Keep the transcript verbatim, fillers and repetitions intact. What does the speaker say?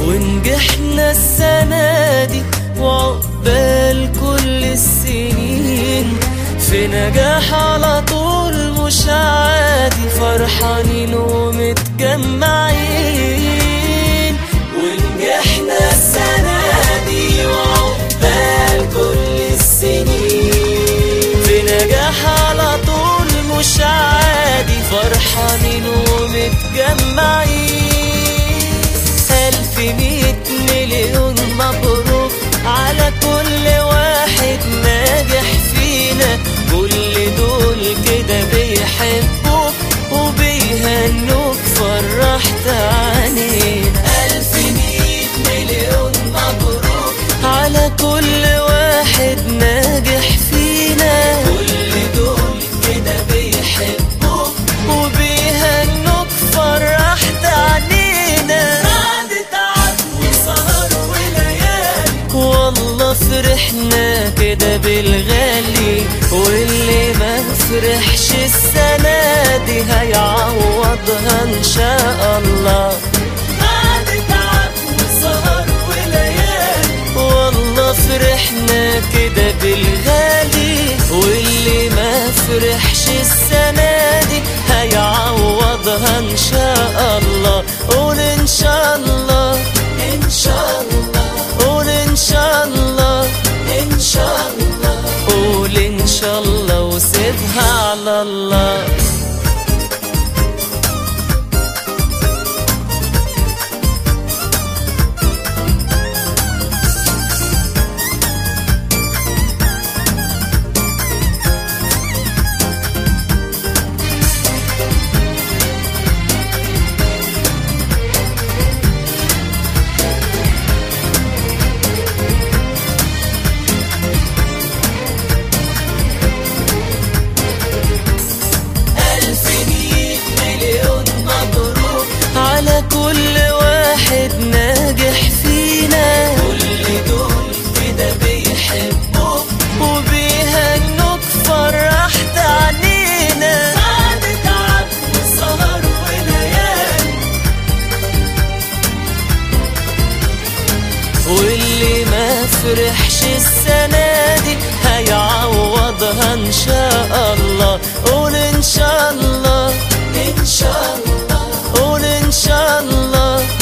ونجحنا السنة دي وعقبال كل السنين، في نجاح على طول مش عادي، فرحانين ومتجمعين. ونجحنا السنة دي وعقبال كل السنين، في نجاح على طول مش عادي، فرحانين ومتجمعين. ألف مية مليون مبروك على كل واحد ناجح فينا، كل دول كده بيحبوك وبيهنوك، فرحت عنينا. ألف مية مليون مبروك على كل واحد ناجح فينا، كل دول كده بيحبوك وبيهنوك، فرحت عنينا. بعد تعب وسهر وليالي والله فرحنا كده بالغالي، واللي ما فرحش السنة دي هيعوضها إن شاء الله. بعد تعب وسهر وليالي والله فرحنا كده بالغالي، واللي ما فرحش السنة دي هيعوضها إن شاء الله. قول إن شاء الله إن شاء الله، قول إن شاء الله إن شاء الله، قول إن شاء الله وسيبها على الله. كل واحد ناجح فينا، كل دول كده بيحبوك وبيهنوك، فرحت عنينا. بعد تعب وسهر وليالي واللي ما فرحش السنة دي هيعوضها إن شاء الله. قول إن شاء الله إن شاء الله، قول إن شاء الله